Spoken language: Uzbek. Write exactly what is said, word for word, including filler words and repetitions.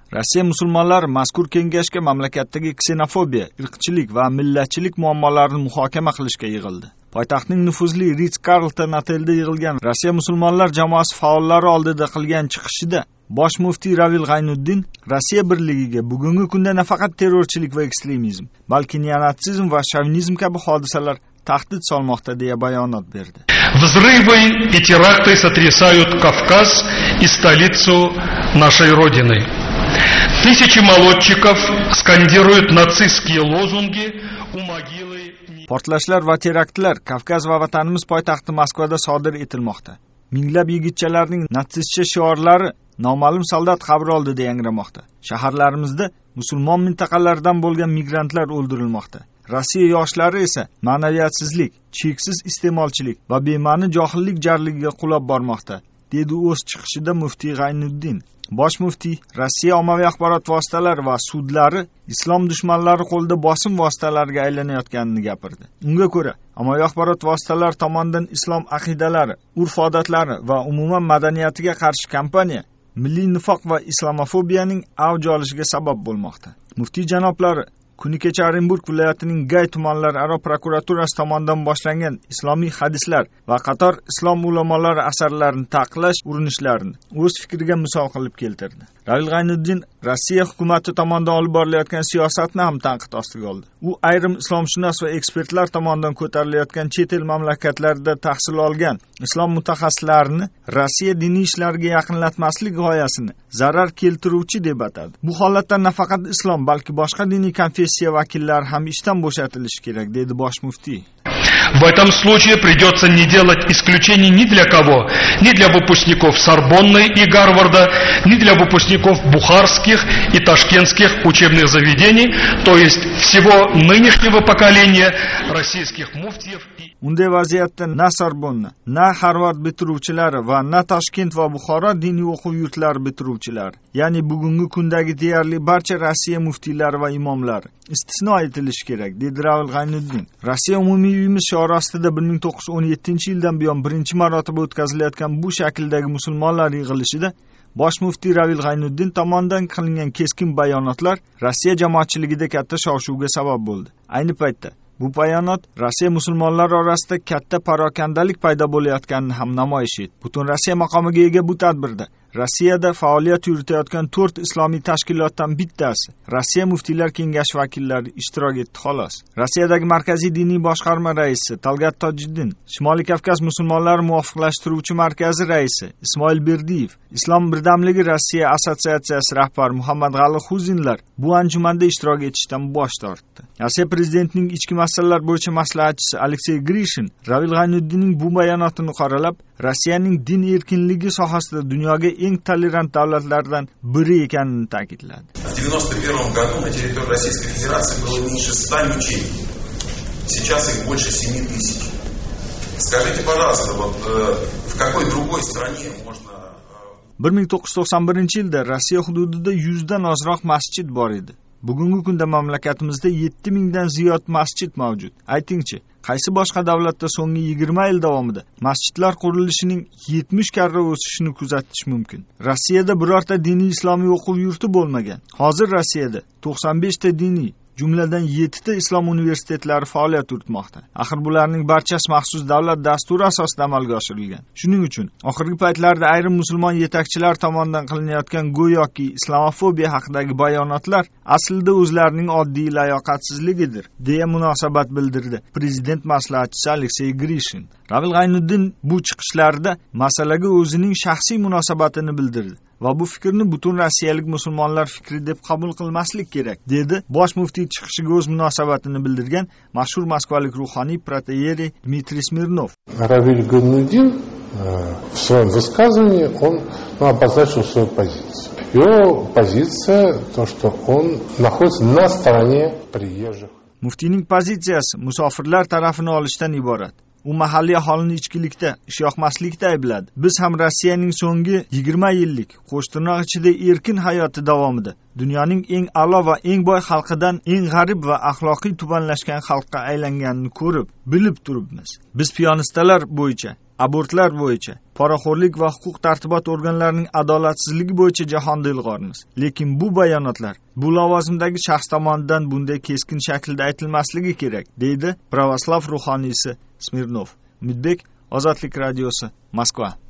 Rossiya musulmonlari mazkur kengashga mamlakatdagi ksenofobiya, irqchilik va millatchilik muammolarini muhokama qilishga yig'ildi. Poytaxtning nufuzli Ritz-Carlton otelida yig'ilgan Rossiya musulmonlar jamoasi faollari oldida qilgan chiqishida bosh muftiy Ravil G'aynuddin Rossiya birligiga bugungi kunda nafaqat terrorchilik va ekstremizm, balki neonatsizm va shovinizm kabi hodisalar tahdid solmoqda deya bayonot berdi. Взрывы и теракты сотрясают Кавказ и столицу нашей Родины. Тысячи молодчиков скандируют нацистские лозунги у могилы. Portlashlar va teraktlar Kavkaz va vatanimiz poytaxti Moskvada sodir etilmoqda. Minglab yigitchalarning natsistcha shiorlari noma'lum soldat qabri oldida yangramoqda. Shaharlarimizda musulmon mintaqalaridan bo'lgan migrantlar o'ldirilmoqda. Rossiya yoshlari esa ma'naviyatsizlik, cheksiz iste'molchilik va bema'ni johillik jarligiga qulab bormoqda, dedi o'z chiqishida muftiy G'aynuddin. Bosh muftiy Rossiya ommaviy axborot vositalari va sudlari islom dushmanlari qo'lida bosim vositalariga aylanayotganini gapirdi. Unga ko'ra, ommaviy axborot vositalari tomonidan islom aqidalari, urf-odatlari va umuman madaniyatiga qarshi kampaniya milliy nifoq va islamofobiyaning avj olishiga sabab bo'lmoqda. Muftiy janoblari kuni kecha Orenburg viloyatining Gay tumanlararo prokuraturasi tomonidan boshlangan islomiy hadislar va qator islom ulamolari asarlarini taqiqlash urinishlarini o'z fikriga misol qilib keltirdi. Ravil G'aynuddin Rossiya hukumati tomonidan olib borilayotgan siyosatni ham tanqid ostiga oldi. U ayrim islomshunos va ekspertlar tomonidan ko'tarilayotgan chet el mamlakatlarida tahsil olgan islom mutaxassislarini Rossiya diniy ishlariga yaqinlatmaslik g'oyasini zarar keltiruvchi deb atadi. Bu holatda nafaqat islom, balki boshqa diniy konfessiya vakillari ham ishdan bo'shatilishi kerak, dedi bosh muftiy. В этом случае придется не делать исключений ни для кого, ни для выпускников Сорбонны и Гарварда, ни для выпускников бухарских и ташкентских учебных заведений, то есть всего нынешнего поколения российских муфтиев. Unday vaziyatda na Sorbonna, na Harvard bitiruvchilari va na Toshkent va Buxoro diniy o'quv yurtlari bitiruvchilari, ya'ni bugungi kundagi deyarli barcha Rossiya muftiylari va imomlari istisno etilishi kerak, dedi Ravil G'aynuddin. Rossiya umumiyligimiz shiori ostida bir ming to'qqiz yuz o'n yettinchi yildan buyon birinchi marotaba o'tkazilayotgan bu shakldagi musulmonlar yig'ilishida bosh muftiy Ravil G'aynuddin tomonidan qilingan keskin bayonotlar Rossiya jamoatchiligida katta shov-shuvga sabab bo'ldi. Ayni paytda bu bayonot Rossiya musulmonlari orasida katta parokandalik paydo bo'layotganini ham namoyish etdi. Butun Rossiya maqomiga ega bu tadbirda Rossiyada faoliyat yuritayotgan to'rt islomiy tashkilotdan bittasi Rossiya muftiylar kengashi vakillari ishtirok etdi xolos. Rossiyadagi markaziy diniy boshqarma raisi Talgat Tojiddin, Shimoliy Kavkaz musulmonlari muvofiqlashtiruvchi markazi raisi Ismoil Berdiyev, Islom birdamligi Rossiya assotsiatsiyasi rahbari Muhammad G'ali Xuzinlar bu anjumanda ishtirok etishdan bosh tortdi. Rossiya prezidentining ichki masalalar bo'yicha maslahatchisi Aleksey Grishin Ravil G'aynuddinning bu bayonotini qoralab, Rossiyaning din erkinligi sohasida dunyoga eng tolerant davlatlardan biri ekanini ta'kidladi. В девяносто первом году на территории Российской Федерации было меньше ста мечетей. Сейчас их больше семи тысяч. Скажите, пожалуйста, вот э, в какой другой стране можно... bir ming to'qqiz yuz to'qson birinchi yilda Rossiya hududida yuzdan ozroq masjid bor edi. Bugungi kunda mamlakatimizda yetti mingdan ziyod masjid mavjud. Aytingchi, qaysi boshqa davlatda so'nggi yigirma yil davomida masjidlar qurilishining yetmish karra o'sishini kuzatish mumkin? Rossiyada birorta diniy islomiy o'quv yurti bo'lmagan. Hozir Rossiyada to'qson besh ta diniy, jumladan yetti ta islom universitetlari faoliyat yuritmoqda. Axir bularning barchasi maxsus davlat dasturi asosida amalga oshirilgan. Shuning uchun oxirgi paytlarda ayrim musulmon yetakchilar tomonidan qilinayotgan go'yoki islamofobiya haqidagi bayonotlar aslida o'zlarining oddiy layoqatsizligidir, deya munosabat bildirdi prezident maslahatchisi Aleksey Grishin. Ravil G'aynuddin bu chiqishlarida masalaga o'zining shaxsiy munosabatini bildirdi va bu fikrni butun rossiyalik musulmonlar fikri deb qabul qilmaslik kerak, dedi bosh muftiy chiqishiga o'z munosabatini bildirgan mashhur moskvalik ruhoniy protoyerey Dmitriy Smirnov. Равиль Гайнуддин в своем высказывании он ну, обозначил свою позицию. Его позиция то, что он находится на стороне приезжих. Muftiyning pozitsiyasi musofirlar tarafini olishdan iborat. U mahalliy aholini ichkilikda, ishyoqmaslikda aybladi. Biz ham Rossiyaning so'nggi yigirma yillik qo'shtirnoq ichida erkin hayoti davomida dunyoning eng a'lo va eng boy xalqidan eng g'arib va axloqiy tubanlashgan xalqqa aylanganini ko'rib, bilib turibmiz. Biz piyonistalar bo'yicha, abortlar bo'yicha, poraxo'rlik va huquq tartibot organlarining adolatsizligi bo'yicha jahonda ilg'ormiz. Lekin bu bayonotlar bu lavozimdagi shaxs tomonidan bunday keskin shaklda aytilmasligi kerak, deydi Pravoslav ruhoniysi Smirnov. Umidbek, Ozodlik radiosi, Moskva.